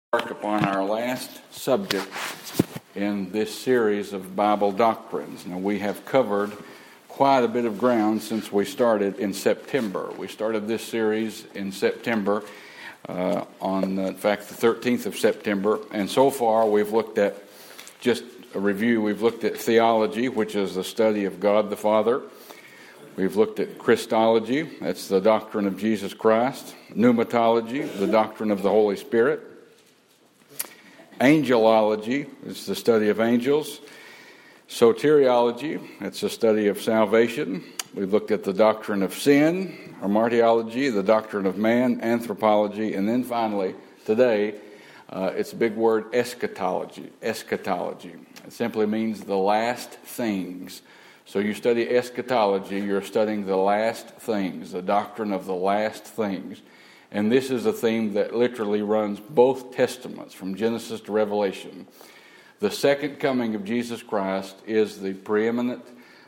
Embark upon our last subject in this series of Bible doctrines. Now, we have covered quite a bit of ground since we started in September. We started this series in September, in fact, the 13th of September, and so far we've looked at, just a review, we've looked at theology, which is the study of God the Father. We've looked at Christology, that's the doctrine of Jesus Christ. Pneumatology, the doctrine of the Holy Spirit. Angelology is the study of angels. Soteriology, it's the study of salvation. We've looked at the doctrine of sin. Hamartiology, the doctrine of man. Anthropology. And then finally, today, it's a big word, eschatology. Eschatology. It simply means the last things. So you study eschatology, you're studying the last things, the doctrine of the last things. And this is a theme that literally runs both testaments, from Genesis to Revelation. The second coming of Jesus Christ is the preeminent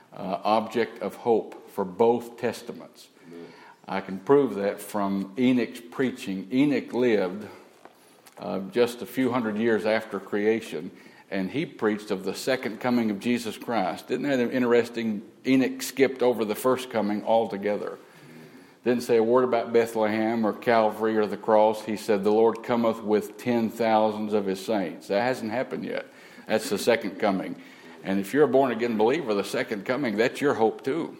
object of hope for both testaments. I can prove that from Enoch's preaching. Enoch lived just a few hundred years after creation, and he preached of the second coming of Jesus Christ. Isn't that interesting? Enoch skipped over the first coming altogether. Didn't say a word about Bethlehem or Calvary or the cross. He said, the Lord cometh with 10,000s of his saints. That hasn't happened yet. That's the second coming. And if you're a born-again believer, the second coming, that's your hope too.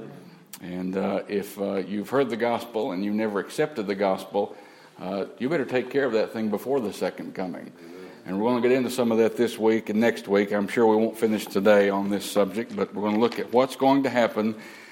And if you've heard the gospel and you've never accepted the gospel, you better take care of that thing before the second coming. And we're going to get into some of that this week and next week. I'm sure we won't finish today on this subject, but we're going to look at what's going to happen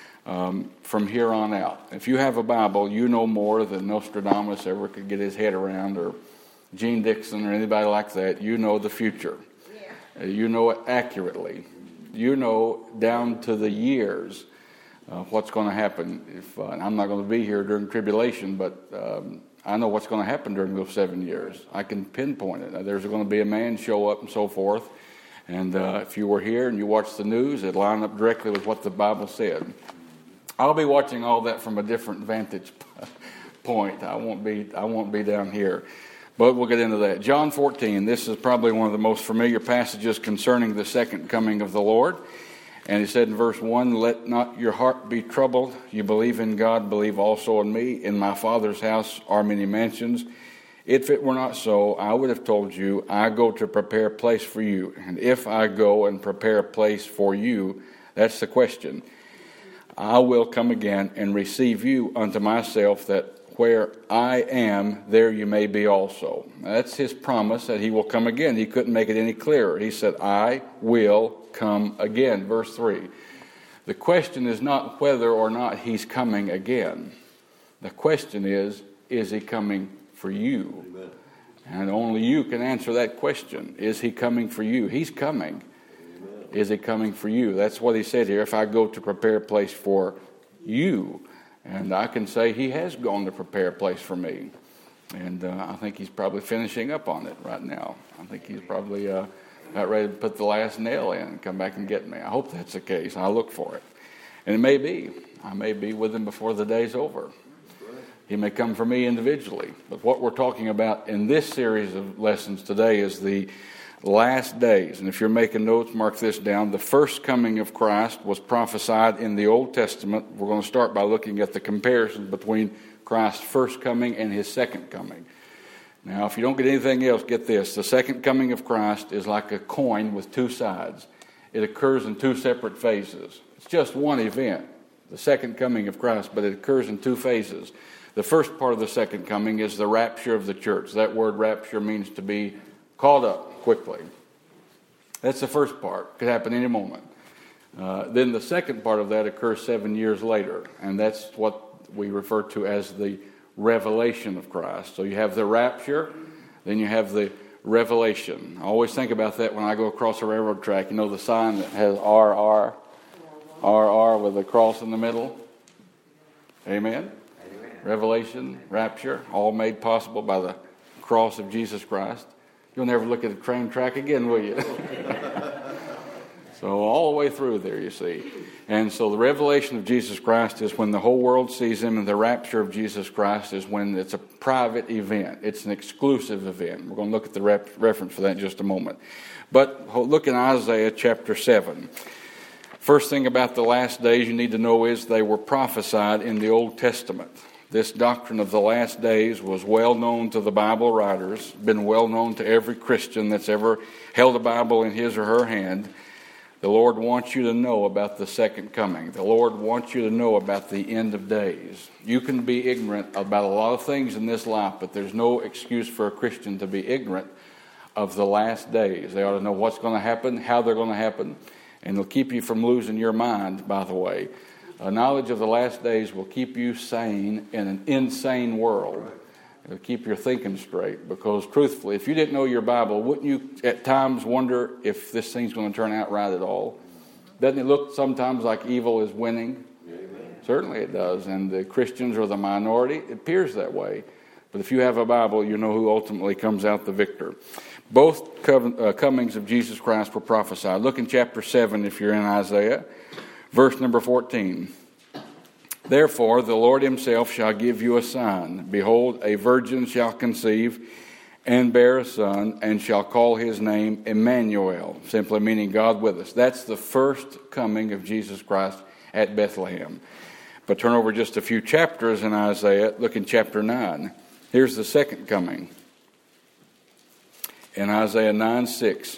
from here on out. If you have a Bible, you know more than Nostradamus ever could get his head around, or Gene Dixon or anybody like that. You know the future. Yeah. You know it accurately. You know down to the years what's going to happen. And I'm not going to be here during tribulation, but I know what's going to happen during those 7 years. I can pinpoint it. There's going to be a man show up and so forth. And if you were here and you watched the news, it'd line up directly with what the Bible said. I'll be watching all that from a different vantage point. I won't be down here. But we'll get into that. John 14, this is probably one of the most familiar passages concerning the second coming of the Lord. And he said in verse 1, let not your heart be troubled. You believe in God, believe also in me. In my Father's house are many mansions. If it were not so, I would have told you, I go to prepare a place for you. And if I go and prepare a place for you, that's the question. I will come again and receive you unto myself, that where I am, there you may be also. That's his promise that he will come again. He couldn't make it any clearer. He said, I will come again. Verse 3. The question is not whether or not he's coming again. The question is he coming for you? Amen. And only you can answer that question. Is he coming for you? He's coming. Is he coming for you? That's what he said here. If I go to prepare a place for you. And I can say he has gone to prepare a place for me. And I think he's probably finishing up on it right now. I think he's probably about ready to put the last nail in and come back and get me. I hope that's the case. I look for it. And it may be. I may be with him before the day's over. He may come for me individually. But what we're talking about in this series of lessons today is the last days. And if you're making notes, mark this down. The first coming of Christ was prophesied in the Old Testament. We're going to start by looking at the comparison between Christ's first coming and his second coming. Now, if you don't get anything else, get this. The second coming of Christ is like a coin with two sides. It occurs in two separate phases. It's just one event, the second coming of Christ, but it occurs in two phases. The first part of the second coming is the rapture of the church. That word rapture means to be caught up quickly. That's the first part. Could happen any moment. Then the second part of that occurs 7 years later, and that's what we refer to as the revelation of Christ. So you have the rapture, then you have the revelation. I always think about that when I go across a railroad track. You know the sign that has RR with a cross in the middle? Amen? Revelation, rapture, all made possible by the cross of Jesus Christ. You'll never look at a train track again, will you? So all the way through there, you see. And so the revelation of Jesus Christ is when the whole world sees him, and the rapture of Jesus Christ is when it's private event. It's an exclusive event. We're going to look at the reference for that in just a moment. But look in Isaiah chapter 7. First thing about the last days you need to know is they were prophesied in the Old Testament. This doctrine of the last days was well known to the Bible writers, been well known to every Christian that's ever held a Bible in his or her hand. The Lord wants you to know about the second coming. The Lord wants you to know about the end of days. You can be ignorant about a lot of things in this life, but there's no excuse for a Christian to be ignorant of the last days. They ought to know what's going to happen, how they're going to happen, and it'll keep you from losing your mind, by the way. Knowledge of the last days will keep you sane in an insane world. It'll keep your thinking straight, because truthfully, if you didn't know your Bible, wouldn't you at times wonder if this thing's going to turn out right at all? Doesn't it look sometimes like evil is winning? Amen. Certainly it does, and the Christians are the minority. It appears that way. But if you have a Bible, you know who ultimately comes out the victor. Both comings of Jesus Christ were prophesied. Look in chapter 7 if you're in Isaiah. Verse number 14. Therefore the Lord himself shall give you a sign. Behold, a virgin shall conceive and bear a son, and shall call his name Emmanuel, simply meaning God with us. That's the first coming of Jesus Christ at Bethlehem. But turn over just a few chapters in Isaiah. Look in chapter 9. Here's the second coming. In Isaiah 9:6.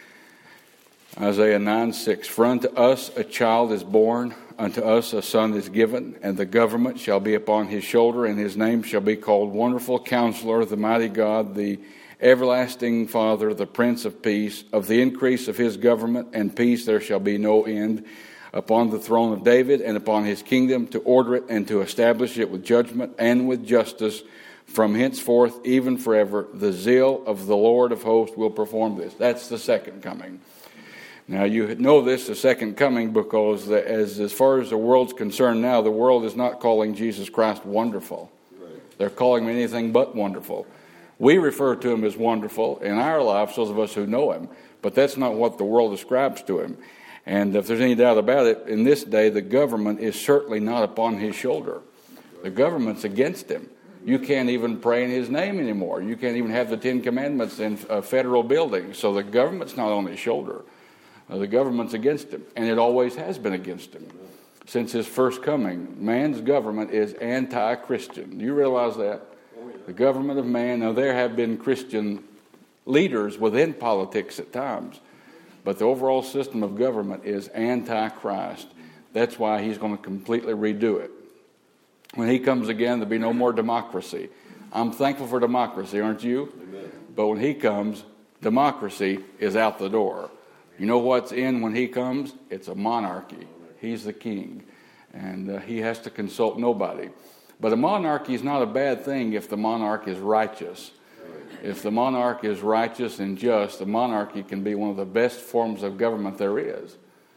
Isaiah 9:6. For unto us a child is born, unto us a son is given, and the government shall be upon his shoulder, and his name shall be called Wonderful Counselor, the Mighty God, the Everlasting Father, the Prince of Peace. Of the increase of his government and peace there shall be no end, upon the throne of David and upon his kingdom, to order it and to establish it with judgment and with justice from henceforth even forever. The zeal of the Lord of hosts will perform this. That's the second coming. Now you know this, the second coming, because as far as the world's concerned now, the world is not calling Jesus Christ wonderful. Right. They're calling him anything but wonderful. We refer to him as wonderful in our lives, those of us who know him, but that's not what the world ascribes to him. And if there's any doubt about it, in this day the government is certainly not upon his shoulder. The government's against him. You can't even pray in his name anymore. You can't even have the Ten Commandments in federal buildings. So the government's not on his shoulder. The government's against him, and it always has been against him since his first coming. Man's government is anti-Christian. Do you realize that? The government of man. Now, there have been Christian leaders within politics at times, but the overall system of government is anti-Christ. That's why he's going to completely redo it. When he comes again, there'll be no more democracy. I'm thankful for democracy, aren't you? Amen. But when he comes, democracy is out the door. You know what's in when he comes? It's a monarchy. He's the king, and he has to consult nobody. But a monarchy is not a bad thing if the monarch is righteous. If the monarch is righteous and just, the monarchy can be one of the best forms of government there is.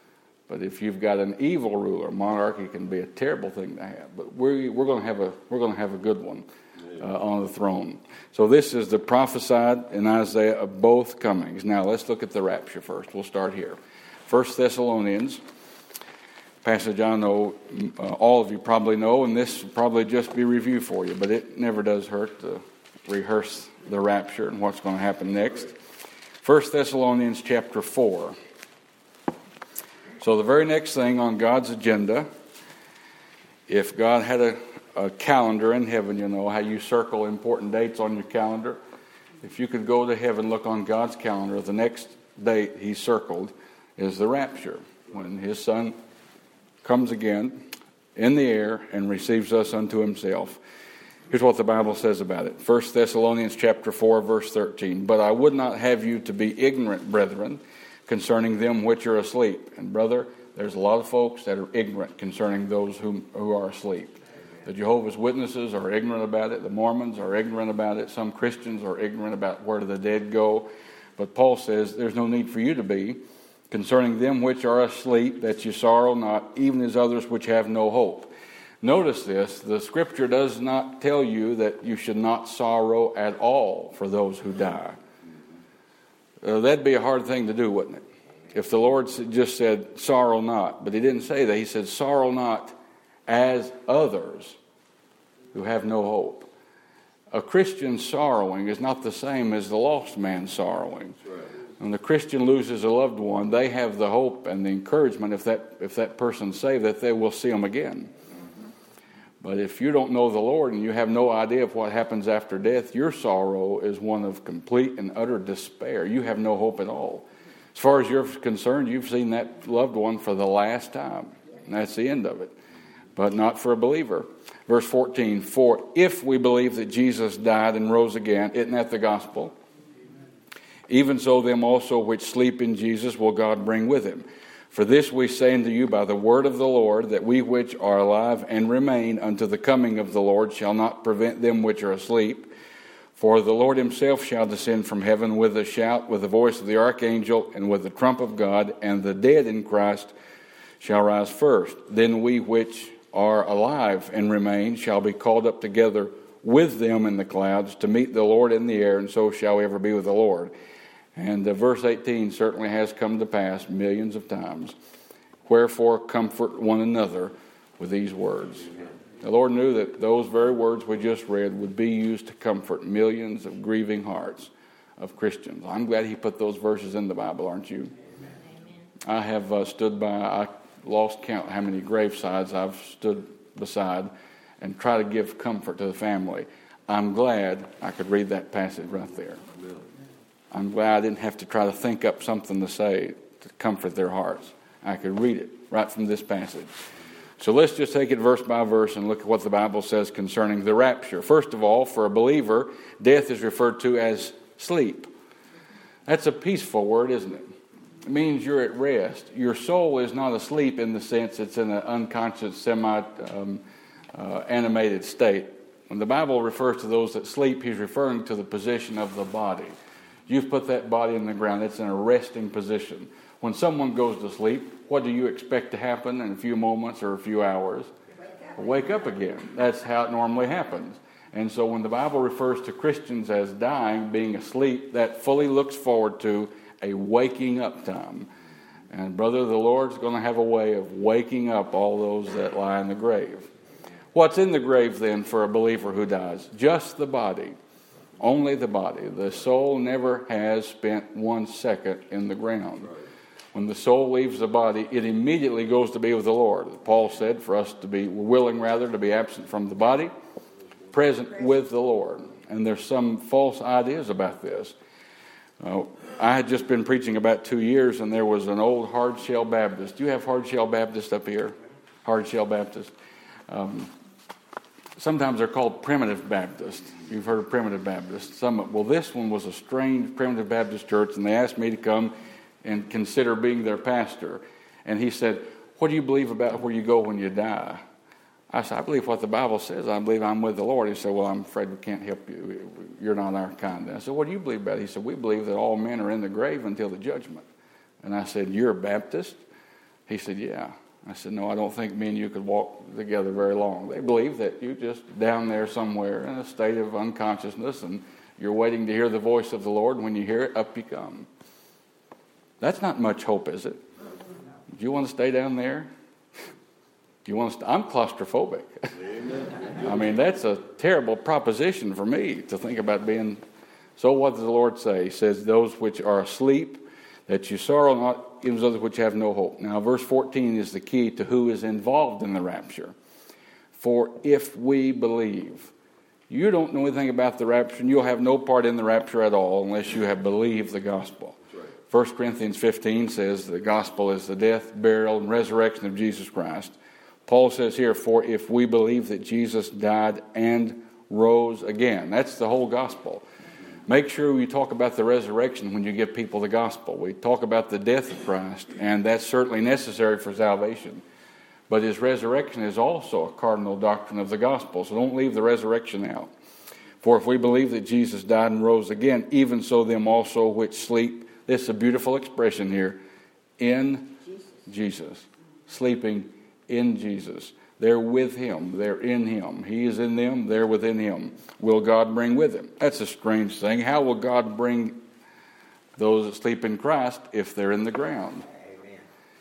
But if you've got an evil ruler, monarchy can be a terrible thing to have. But we're going to have a good one on the throne. So this is the prophesied in Isaiah of both comings. Now let's look at the rapture first. We'll start here. 1 Thessalonians, passage I know all of you probably know, and this will probably just be review for you, but it never does hurt to rehearse the rapture and what's going to happen next. 1 Thessalonians chapter 4. So the very next thing on God's agenda, if God had a calendar in heaven, you know how you circle important dates on your calendar. If you could go to heaven, look on God's calendar, the next date he circled is the rapture, when his son comes again in the air and receives us unto himself. Here's what the Bible says about it. 1 Thessalonians chapter 4, verse 13. But I would not have you to be ignorant, brethren, concerning them which are asleep. And brother, there's a lot of folks that are ignorant concerning those who are asleep. The Jehovah's Witnesses are ignorant about it. The Mormons are ignorant about it. Some Christians are ignorant about where the dead go. But Paul says there's no need for you to be concerning them which are asleep, that you sorrow not, even as others which have no hope. Notice this, the Scripture does not tell you that you should not sorrow at all for those who die. That'd be a hard thing to do, wouldn't it? If the Lord just said, sorrow not. But he didn't say that. He said, sorrow not as others who have no hope. A Christian sorrowing is not the same as the lost man sorrowing. That's right. When the Christian loses a loved one, they have the hope and the encouragement, if that person's saved, that they will see them again. But if you don't know the Lord and you have no idea of what happens after death, your sorrow is one of complete and utter despair. You have no hope at all. As far as you're concerned, you've seen that loved one for the last time. And that's the end of it. But not for a believer. Verse 14, for if we believe that Jesus died and rose again, isn't that the gospel? Even so, them also which sleep in Jesus will God bring with him. For this we say unto you by the word of the Lord, that we which are alive and remain unto the coming of the Lord shall not prevent them which are asleep. For the Lord himself shall descend from heaven with a shout, with the voice of the archangel, and with the trump of God, and the dead in Christ shall rise first. Then we which are alive and remain shall be called up together with them in the clouds to meet the Lord in the air, and so shall we ever be with the Lord. And verse 18 certainly has come to pass millions of times. Wherefore comfort one another with these words. The Lord knew that those very words we just read would be used to comfort millions of grieving hearts of Christians. I'm glad he put those verses in the Bible, aren't you? Amen. I have stood by, I lost count how many gravesides I've stood beside and try to give comfort to the family. I'm glad I could read that passage right there. I'm glad I didn't have to try to think up something to say to comfort their hearts. I could read it right from this passage. So let's just take it verse by verse and look at what the Bible says concerning the rapture. First of all, for a believer, death is referred to as sleep. That's a peaceful word, isn't it? It means you're at rest. Your soul is not asleep in the sense it's in an unconscious, semi-animated state. When the Bible refers to those that sleep, he's referring to the position of the body. You've put that body in the ground. It's in a resting position. When someone goes to sleep, what do you expect to happen in a few moments or a few hours? Wake up again. That's how it normally happens. And so when the Bible refers to Christians as dying, being asleep, that fully looks forward to a waking up time. And brother, the Lord's going to have a way of waking up all those that lie in the grave. What's in the grave then for a believer who dies? Just the body. Only the body. The soul never has spent 1 second in the ground. When the soul leaves the body, it immediately goes to be with the Lord. Paul said for us to be willing, rather, to be absent from the body, present with the Lord. And there's some false ideas about this. I had just been preaching about 2 years, and there was an old hard-shell Baptist. Do you have hard-shell Baptist up here? Hard-shell Baptist. Sometimes they're called primitive Baptists. You've heard of primitive Baptists. Well, this one was a strange primitive Baptist church, and they asked me to come and consider being their pastor. And he said, what do you believe about where you go when you die? I said, I believe what the Bible says. I believe I'm with the Lord. He said, well, I'm afraid we can't help you. You're not our kind. I said, what do you believe about it? He said, we believe that all men are in the grave until the judgment. And I said, you're a Baptist? He said, yeah. I said, no, I don't think me and you could walk together very long. They believe that you're just down there somewhere in a state of unconsciousness and you're waiting to hear the voice of the Lord. And when you hear it, up you come. That's not much hope, is it? Do you want to stay down there? Do you want to? I'm claustrophobic. I mean, that's a terrible proposition for me to think about being. So what does the Lord say? He says, those which are asleep, that you sorrow not, even those which have no hope. Now, verse 14 is the key to who is involved in the rapture. For if we believe, you don't know anything about the rapture, and you'll have no part in the rapture at all unless you have believed the gospel. 1 Corinthians 15 says the gospel is the death, burial, and resurrection of Jesus Christ. Paul says here, for if we believe that Jesus died and rose again. That's the whole gospel. Make sure we talk about the resurrection when you give people the gospel. We talk about the death of Christ, and that's certainly necessary for salvation. But his resurrection is also a cardinal doctrine of the gospel, so don't leave the resurrection out. For if we believe that Jesus died and rose again, even so them also which sleep. This is a beautiful expression here. In Jesus. Sleeping in Jesus. They're with him. They're in him. He is in them. They're within him. Will God bring with him? That's a strange thing. How will God bring those that sleep in Christ if they're in the ground? Amen.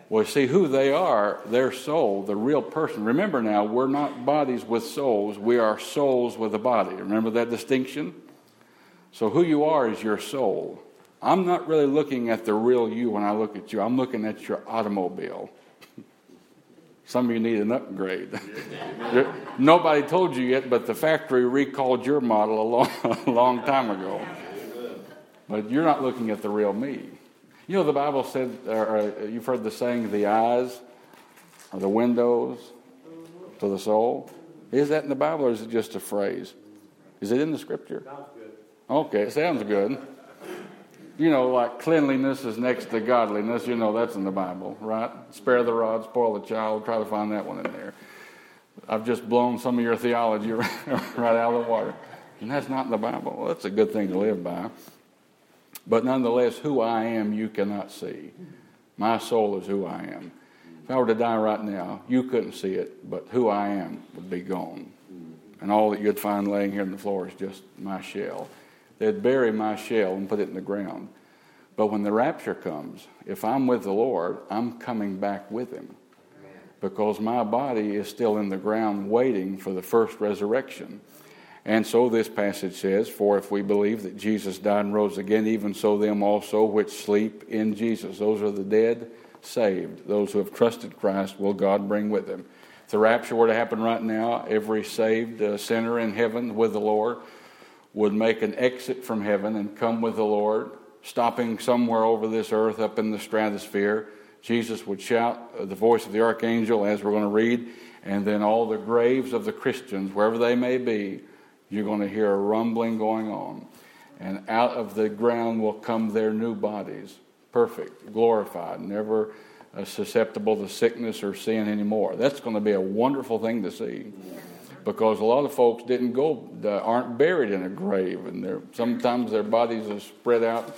Well, see who they are, their soul, the real person. Remember now, we're not bodies with souls. We are souls with a body. Remember that distinction? So who you are is your soul. I'm not really looking at the real you when I look at you. I'm looking at your automobile. Some of you need an upgrade. Nobody told you yet, but the factory recalled your model a long time ago. But you're not looking at the real me. You know, the Bible said, you've heard the saying, the eyes are the windows to the soul. Is that in the Bible, or is it just a phrase? Is it in the Scripture? Sounds good. Okay, it sounds good. You know, like cleanliness is next to godliness. You know that's in the Bible, right? Spare the rod, spoil the child. Try to find that one in there. I've just blown some of your theology right out of the water. And that's not in the Bible. Well, that's a good thing to live by. But nonetheless, who I am, you cannot see. My soul is who I am. If I were to die right now, you couldn't see it, but who I am would be gone. And all that you'd find laying here on the floor is just my shell. They'd bury my shell and put it in the ground. But when the rapture comes, if I'm with the Lord, I'm coming back with him. Because my body is still in the ground waiting for the first resurrection. And so this passage says, for if we believe that Jesus died and rose again, even so them also which sleep in Jesus. Those are the dead saved. Those who have trusted Christ will God bring with them. If the rapture were to happen right now, every saved sinner in heaven with the Lord would make an exit from heaven and come with the Lord, stopping somewhere over this earth up in the stratosphere. Jesus would shout the voice of the archangel, as we're going to read, and then all the graves of the Christians, wherever they may be, you're going to hear a rumbling going on. And out of the ground will come their new bodies, perfect, glorified, never susceptible to sickness or sin anymore. That's going to be a wonderful thing to see. Because a lot of folks aren't buried in a grave. And sometimes their bodies are spread out.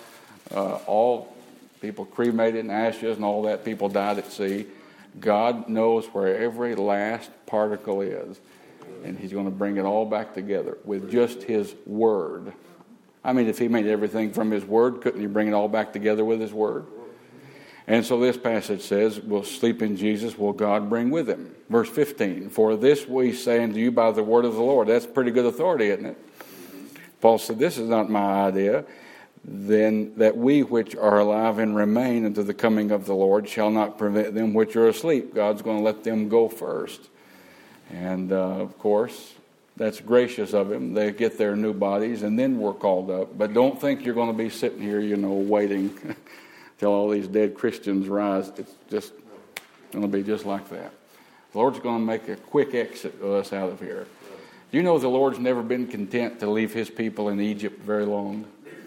All people cremated in ashes and all that. People died at sea. God knows where every last particle is. And he's going to bring it all back together with just his word. I mean, if he made everything from his word, couldn't he bring it all back together with his word? And so this passage says, we'll sleep in Jesus, will God bring with him. Verse 15, for this we say unto you by the word of the Lord. That's pretty good authority, isn't it? Paul said, this is not my idea. Then that we which are alive and remain unto the coming of the Lord shall not prevent them which are asleep. God's going to let them go first. And, of course, that's gracious of him. They get their new bodies, and then we're called up. But don't think you're going to be sitting here, waiting till all these dead Christians rise. It's just going to be just like that. The Lord's going to make a quick exit of us out of here. Do you know the Lord's never been content to leave his people in Egypt very long?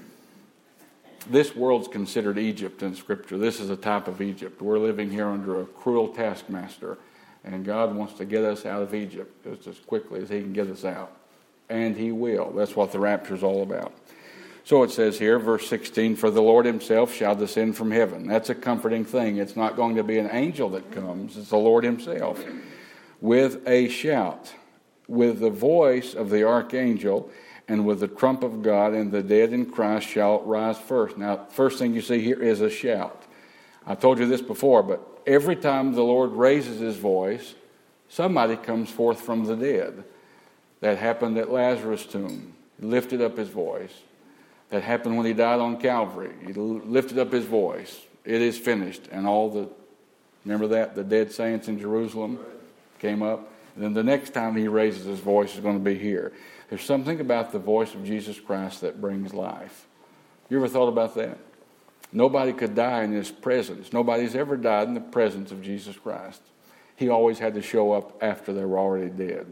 This world's considered Egypt in Scripture. This is a type of Egypt. We're living here under a cruel taskmaster. And God wants to get us out of Egypt just as quickly as he can get us out. And he will. That's what the rapture is all about. So it says here, verse 16, for the Lord himself shall descend from heaven. That's a comforting thing. It's not going to be an angel that comes. It's the Lord himself. With a shout, with the voice of the archangel, and with the trump of God, and the dead in Christ shall rise first. Now, first thing you see here is a shout. I told you this before, but every time the Lord raises his voice, somebody comes forth from the dead. That happened at Lazarus' tomb. He lifted up his voice. That happened when he died on Calvary. He lifted up his voice. It is finished. And remember that? The dead saints in Jerusalem came up. And then the next time he raises his voice is going to be here. There's something about the voice of Jesus Christ that brings life. You ever thought about that? Nobody could die in his presence. Nobody's ever died in the presence of Jesus Christ. He always had to show up after they were already dead.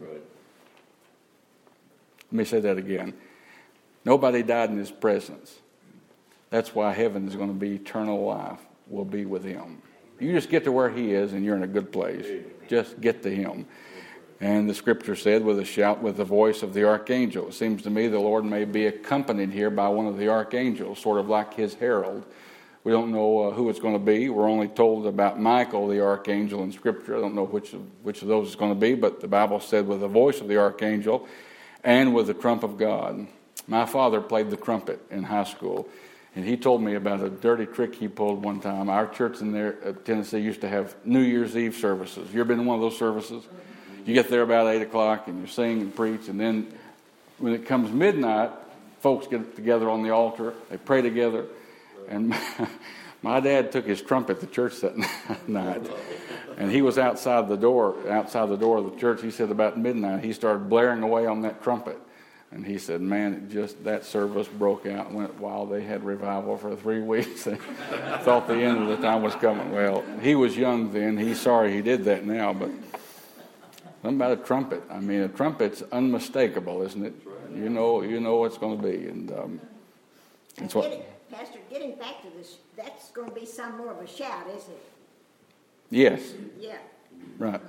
Let me say that again. Nobody died in his presence. That's why heaven is going to be eternal life. We'll be with him. You just get to where he is and you're in a good place. Just get to him. And the scripture said, with a shout, with the voice of the archangel. It seems to me the Lord may be accompanied here by one of the archangels, sort of like his herald. We don't know who it's going to be. We're only told about Michael, the archangel, in Scripture. I don't know which of those it's going to be, but the Bible said with the voice of the archangel and with the trump of God. My father played the trumpet in high school, And he told me about a dirty trick he pulled one time. Our church in there, Tennessee, used to have New Year's Eve services. You ever been in one of those services? You get there about 8 o'clock and you sing and preach, and then when it comes midnight, folks get together on the altar, they pray together, and my dad took his trumpet to church that night, and he was outside the door of the church. He said about midnight, he started blaring away on that trumpet. And he said, man, that service broke out and went wild. They had revival for 3 weeks. They thought the end of the time was coming. Well, he was young then. He's sorry he did that now, but something about a trumpet. I mean, a trumpet's unmistakable, isn't it? You know what it's going to be. And Pastor, getting back to this, that's going to be some more of a shout, isn't it? Yes. Yeah. Right.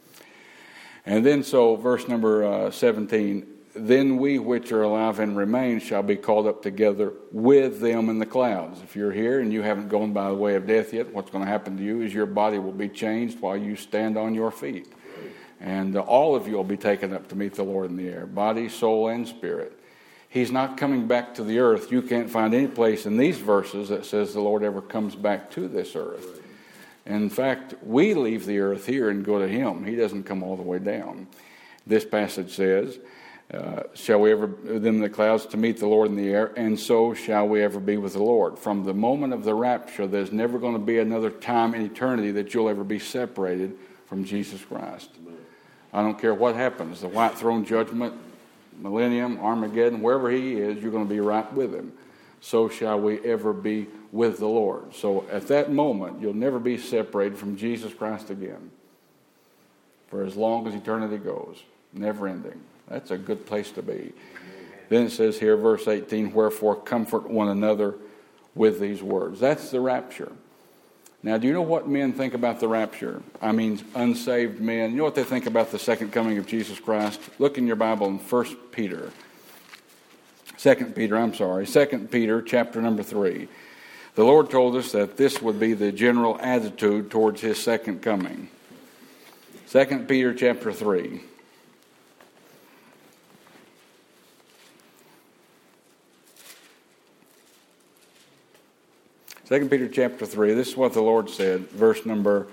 And then so verse number 17, then we which are alive and remain shall be called up together with them in the clouds. If you're here and you haven't gone by the way of death yet, what's going to happen to you is your body will be changed while you stand on your feet. And all of you will be taken up to meet the Lord in the air, body, soul, and spirit. He's not coming back to the earth. You can't find any place in these verses that says the Lord ever comes back to this earth. In fact, we leave the earth here and go to Him. He doesn't come all the way down. This passage says, shall we ever them in the clouds to meet the Lord in the air, and so shall we ever be with the Lord. From the moment of the rapture, there's never going to be another time in eternity that you'll ever be separated from Jesus Christ. I don't care what happens, the white throne judgment, millennium, Armageddon, wherever He is, you're going to be right with Him. So shall we ever be with the Lord. So at that moment, you'll never be separated from Jesus Christ again. For as long as eternity goes, never ending. That's a good place to be. Then it says here, verse 18, wherefore comfort one another with these words. That's the rapture. Now, do you know what men think about the rapture? I mean, unsaved men. You know what they think about the second coming of Jesus Christ? Look in your Bible in 2 Peter chapter number 3. The Lord told us that this would be the general attitude towards His second coming. 2 Peter chapter 3. 2 Peter chapter 3, this is what the Lord said, verse number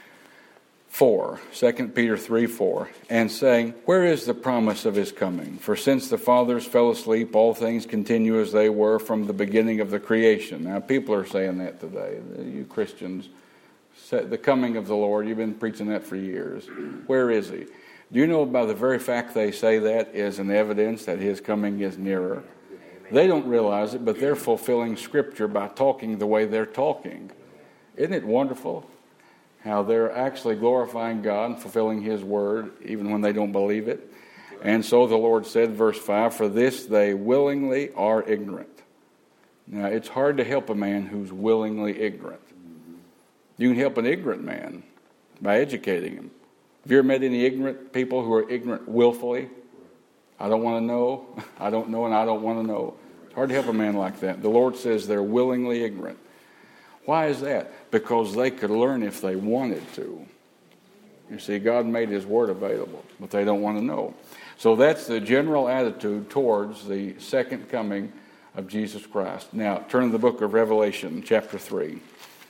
4, 2 Peter 3:4, and saying, where is the promise of His coming? For since the fathers fell asleep, all things continue as they were from the beginning of the creation. Now, people are saying that today. You Christians, the coming of the Lord, you've been preaching that for years. Where is He? Do you know by the very fact they say that is an evidence that His coming is nearer? They don't realize it, but they're fulfilling Scripture by talking the way they're talking. Isn't it wonderful how they're actually glorifying God and fulfilling His Word, even when they don't believe it? And so the Lord said, verse 5, for this they willingly are ignorant. Now, it's hard to help a man who's willingly ignorant. You can help an ignorant man by educating him. Have you ever met any ignorant people who are ignorant willfully? I don't want to know, I don't know, and I don't want to know. It's hard to help a man like that. The Lord says they're willingly ignorant. Why is that? Because they could learn if they wanted to. You see, God made His Word available, but they don't want to know. So that's the general attitude towards the second coming of Jesus Christ. Now, turn to the book of Revelation, chapter 3.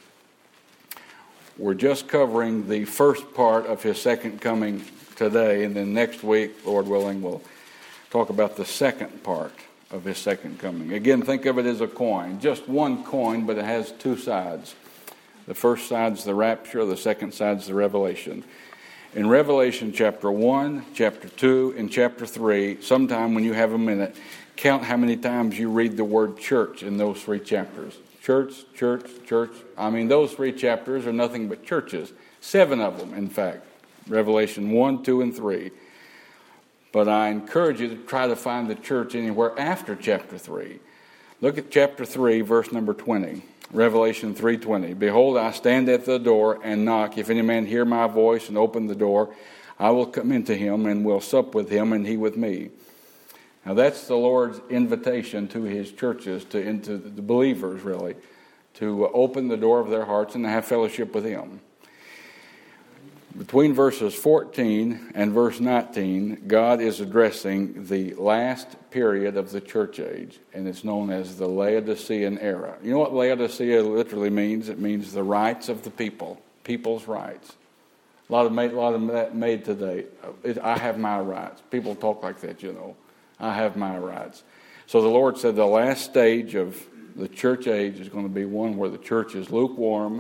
We're just covering the first part of His second coming today, and then next week, Lord willing, we'll talk about the second part of His second coming. Again, think of it as a coin. Just one coin, but it has two sides. The first side's the rapture, the second side's the revelation. In Revelation chapter 1, chapter 2, and chapter 3, sometime when you have a minute, count how many times you read the word church in those 3 chapters. Church, church, church. I mean, those 3 chapters are nothing but churches. 7 of them, in fact. Revelation 1, 2, and 3. But I encourage you to try to find the church anywhere after chapter 3. Look at chapter 3, verse number 20. Revelation 3:20. Behold, I stand at the door and knock. If any man hear my voice and open the door, I will come into him and will sup with him and he with me. Now that's the Lord's invitation to His churches, into the believers really, to open the door of their hearts and to have fellowship with Him. between verses 14 and verse 19, God is addressing the last period of the church age, and it's known as the Laodicean era. You know what Laodicea literally means? It means the rights of the people, people's rights. A lot of that made today. I have my rights. People talk like that, you know. I have my rights. So the Lord said the last stage of the church age is going to be one where the church is lukewarm,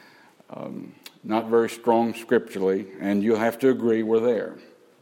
not very strong scripturally, and you'll have to agree we're there.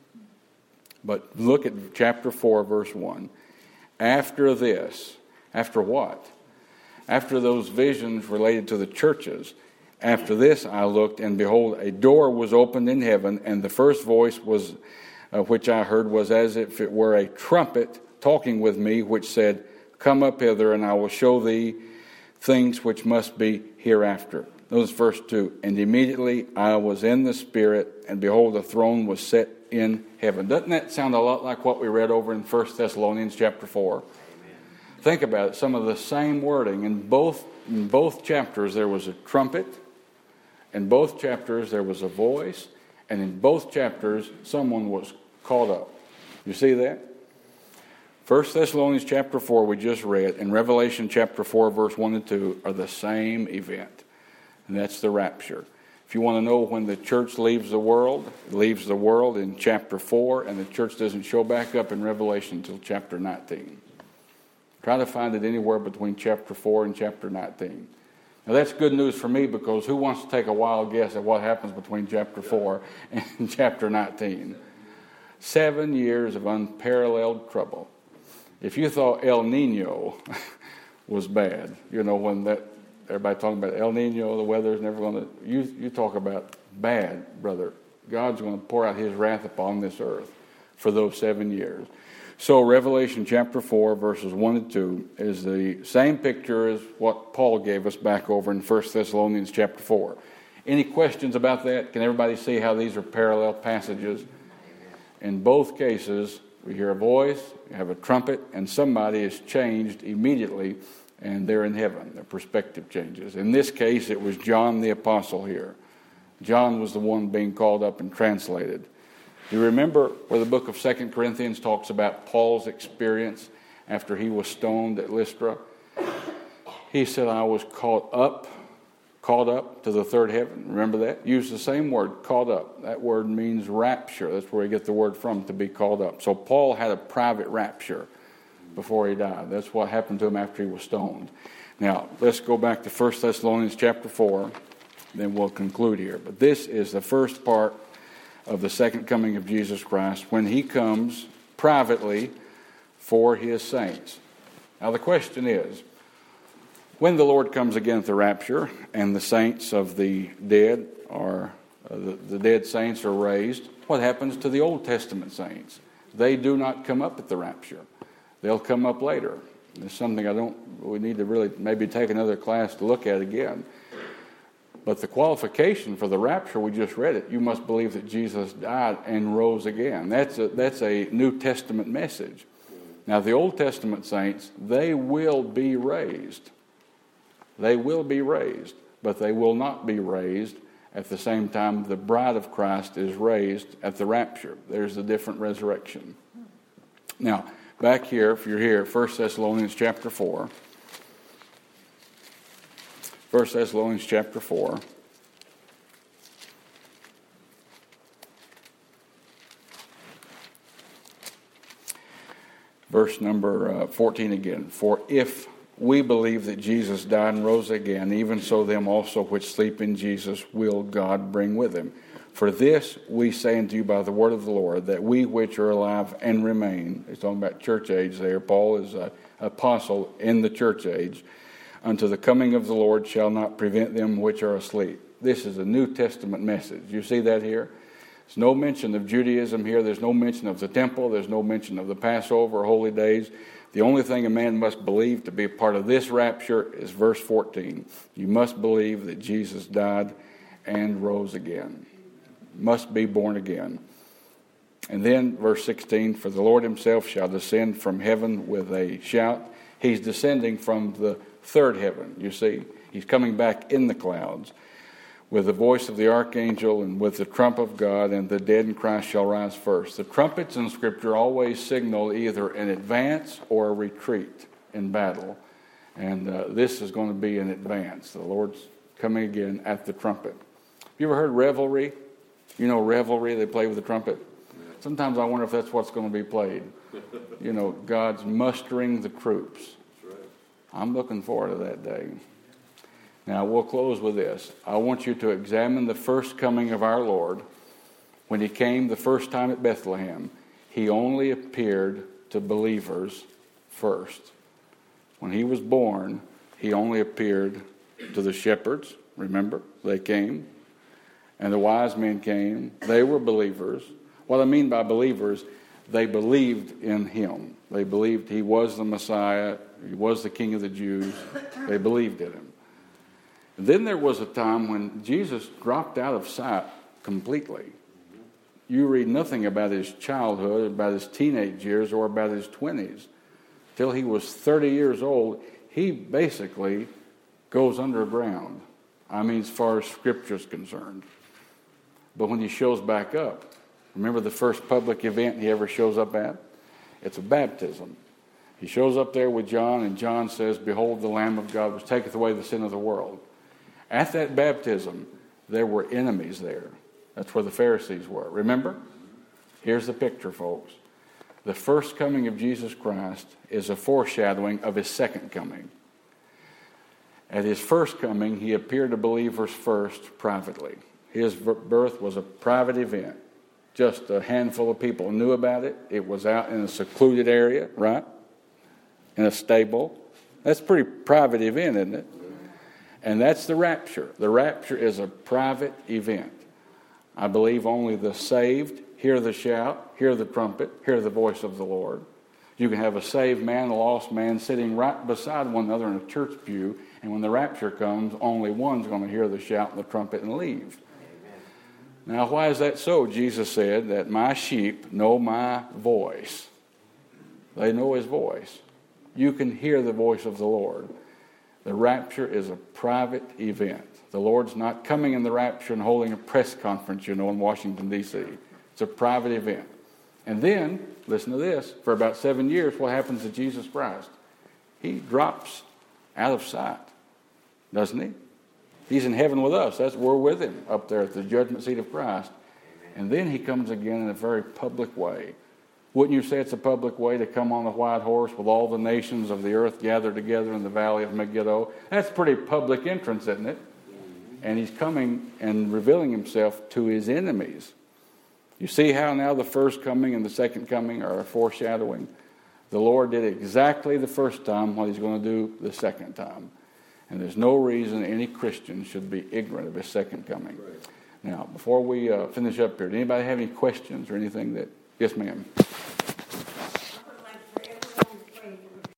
But look at chapter 4, verse 1. After this, after what? After those visions related to the churches, after this I looked, and behold, a door was opened in heaven, and the first voice was, which I heard was as if it were a trumpet talking with me, which said, Come up hither, and I will show thee things which must be hereafter. Notice verse 2. And immediately I was in the Spirit, and behold, a throne was set in heaven. Doesn't that sound a lot like what we read over in 1 Thessalonians chapter 4? Amen. Think about it. Some of the same wording. In both chapters there was a trumpet. In both chapters there was a voice. And in both chapters someone was caught up. You see that? 1 Thessalonians chapter 4 we just read, and Revelation chapter 4 verse 1 and 2 are the same event. And that's the rapture. If you want to know when the church leaves the world, it leaves the world in chapter 4, and the church doesn't show back up in Revelation until chapter 19. Try to find it anywhere between chapter 4 and chapter 19. Now that's good news for me, because who wants to take a wild guess at what happens between chapter 4 and chapter 19? 7 years of unparalleled trouble. If you thought El Nino was bad, you know, when that everybody talking about El Nino, the weather's never going to... You talk about bad, brother. God's going to pour out his wrath upon this earth for those 7 years. So Revelation chapter 4, verses 1 and 2 is the same picture as what Paul gave us back over in 1 Thessalonians chapter 4. Any questions about that? Can everybody see how these are parallel passages? In both cases, we hear a voice, we have a trumpet, and somebody is changed immediately, and they're in heaven. Their perspective changes. In this case, it was John the Apostle here. John was the one being called up and translated. Do you remember where the book of 2 Corinthians talks about Paul's experience after he was stoned at Lystra? He said, I was caught up to the third heaven. Remember that? Use the same word, caught up. That word means rapture. That's where we get the word from, to be called up. So Paul had a private rapture before he died. That's what happened to him after he was stoned. Now, let's go back to 1 Thessalonians chapter 4, then we'll conclude here. But this is the first part of the second coming of Jesus Christ, when he comes privately for his saints. Now the question is, when the Lord comes again at the rapture, and the saints of the dead are, the dead saints are raised, what happens to the Old Testament saints? They do not come up at the rapture. They'll come up later. It's something we need to really maybe take another class to look at again. But the qualification for the rapture, we just read it. You must believe that Jesus died and rose again. That's a New Testament message. Now, the Old Testament saints, they will be raised. They will be raised, but they will not be raised at the same time the bride of Christ is raised at the rapture. There's a different resurrection. Now, back here, if you're here, 1 Thessalonians chapter 4. 1 Thessalonians chapter 4. Verse number 14 again. For if we believe that Jesus died and rose again, even so them also which sleep in Jesus will God bring with him. For this we say unto you by the word of the Lord, that we which are alive and remain, he's talking about church age there, Paul is an apostle in the church age, unto the coming of the Lord shall not prevent them which are asleep. This is a New Testament message. You see that here? There's no mention of Judaism here. There's no mention of the temple. There's no mention of the Passover or holy days. The only thing a man must believe to be a part of this rapture is verse 14. You must believe that Jesus died and rose again. Must be born again. And then verse 16, for the Lord himself shall descend from heaven with a shout. He's descending from the third heaven, you see. He's coming back in the clouds with the voice of the archangel and with the trump of God, and the dead in Christ shall rise first. The trumpets in Scripture always signal either an advance or a retreat in battle. And this is going to be an advance. The Lord's coming again at the trumpet. Have you ever heard revelry? You know revelry, they play with the trumpet. Sometimes I wonder if that's what's going to be played. You know, God's mustering the troops. I'm looking forward to that day. Now, we'll close with this. I want you to examine the first coming of our Lord. When he came the first time at Bethlehem, he only appeared to believers first. When he was born, he only appeared to the shepherds. Remember, they came. And the wise men came. They were believers. What I mean by believers, they believed in him. They believed he was the Messiah. He was the King of the Jews. They believed in him. And then there was a time when Jesus dropped out of sight completely. You read nothing about his childhood, about his teenage years, or about his 20s. Till he was 30 years old, he basically goes underground. I mean, as far as Scripture is concerned. But when he shows back up, remember the first public event he ever shows up at? It's a baptism. He shows up there with John, and John says, "Behold the Lamb of God, which taketh away the sin of the world." At that baptism, there were enemies there. That's where the Pharisees were. Remember? Here's the picture, folks. The first coming of Jesus Christ is a foreshadowing of his second coming. At his first coming, he appeared to believers first privately. His birth was a private event. Just a handful of people knew about it. It was out in a secluded area, right? In a stable. That's a pretty private event, isn't it? And that's the rapture. The rapture is a private event. I believe only the saved hear the shout, hear the trumpet, hear the voice of the Lord. You can have a saved man, a lost man sitting right beside one another in a church pew, and when the rapture comes, only one's going to hear the shout and the trumpet and leave. Now, why is that so? Jesus said that my sheep know my voice. They know his voice. You can hear the voice of the Lord. The rapture is a private event. The Lord's not coming in the rapture and holding a press conference, in Washington, D.C. It's a private event. And then, listen to this, for about 7 years, what happens to Jesus Christ? He drops out of sight, doesn't he? He's in heaven with us. We're with him up there at the judgment seat of Christ. And then he comes again in a very public way. Wouldn't you say it's a public way to come on a white horse with all the nations of the earth gathered together in the valley of Megiddo? That's a pretty public entrance, isn't it? And he's coming and revealing himself to his enemies. You see how now the first coming and the second coming are a foreshadowing? The Lord did exactly the first time what he's going to do the second time. And there's no reason any Christian should be ignorant of his second coming. Right. Now, before we finish up here, does anybody have any questions or anything that... Yes, ma'am.